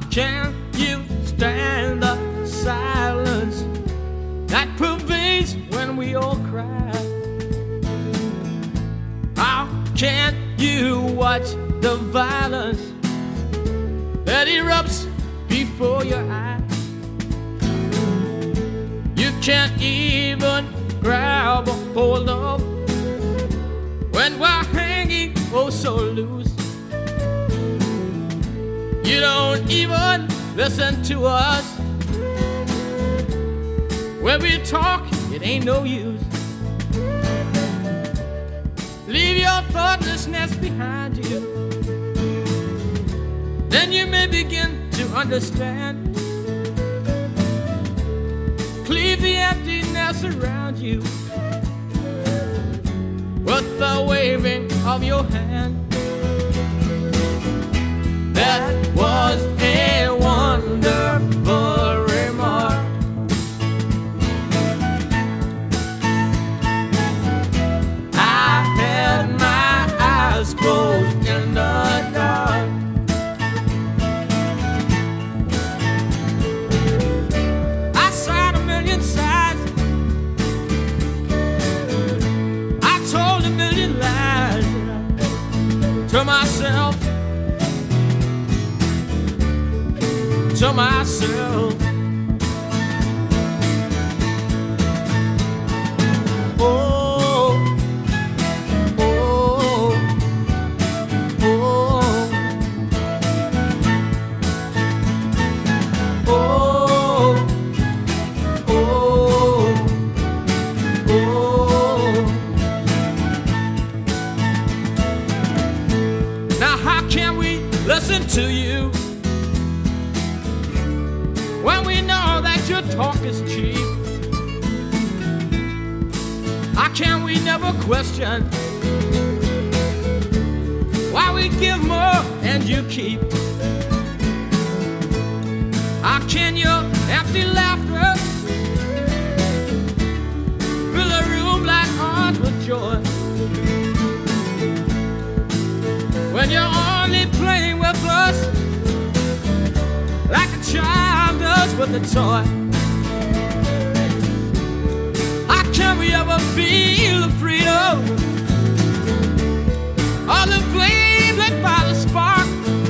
can you stand the silence that pervades when we all cry? How can you watch the violence that erupts before your eyes? You can't even grab a hold of when we're hanging oh so loose. You don't even listen to us. When we talk, it ain't no use. Leave your thoughtlessness behind you. Then you may begin to understand. Cleave the emptiness around you with the waving of your hand. That was a wonderful remark. I had my eyes closed in the dark. I saw a million sides. I told a million lies to myself. To myself. Oh, oh, oh, oh, oh, oh. Now how can we listen to you when we know that your talk is cheap? How can we never question why we give more and you keep? How can your empty laughter fill a room like ours with joy when you're only playing with us like a child does with a toy? How can we ever feel the freedom or the flame lit by the spark?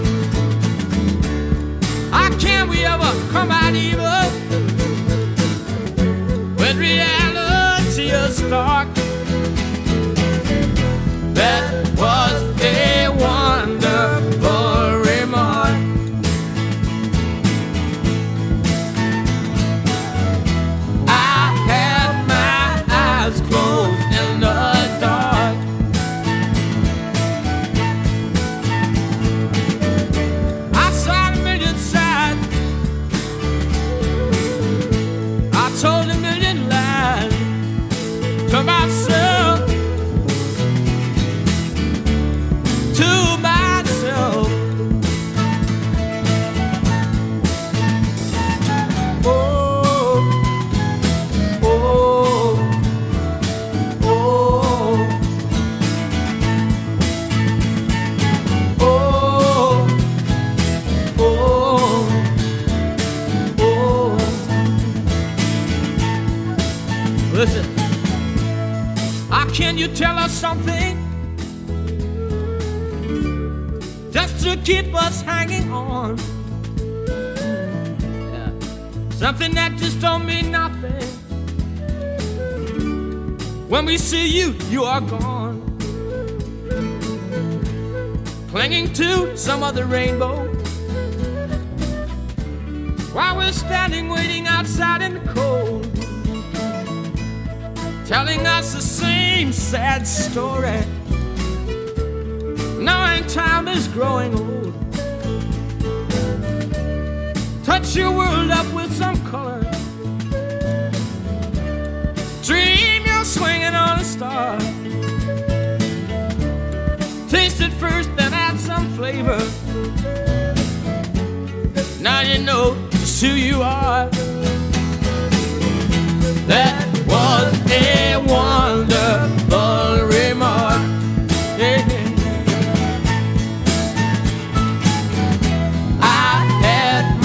How can we ever come out evil when reality is stark? That was a wonderful remark. Closed in the dark. I saw a million sides. I told a million lies to myself. To myself. Listen, how can you tell us something just to keep us hanging on? Yeah. Something that just don't mean nothing. When we see you, you are gone, clinging to some other rainbow, while we're standing waiting outside in the cold, telling us the same sad story, knowing time is growing old. Touch your world up with some color, dream you're swinging on a star. Taste it first, then add some flavor. Now you know just who you are. That was a wonderful remark. Yeah. I had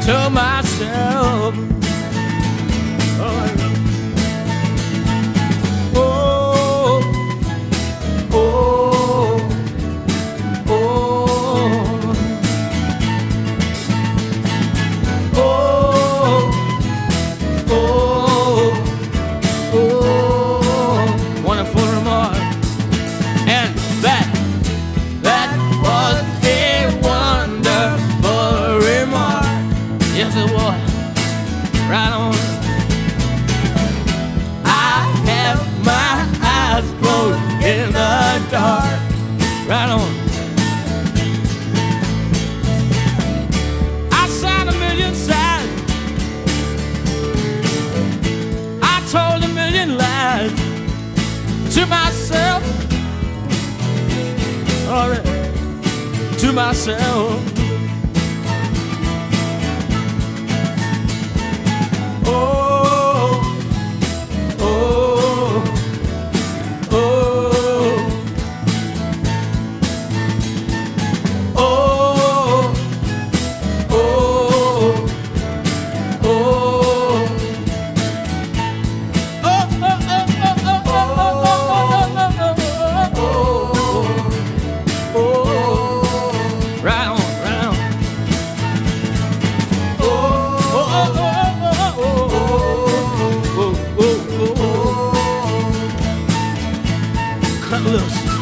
to myself. Oh, oh, oh, oh, oh, wonderful remark. And that was a wonderful remark. Yes, it was. Right on. I have my eyes closed in the dark. Right on. Outside a million sighs, I told a million lies to myself. All right, to myself. Oh, oh, oh, oh, oh, right on, right on. Cut loose.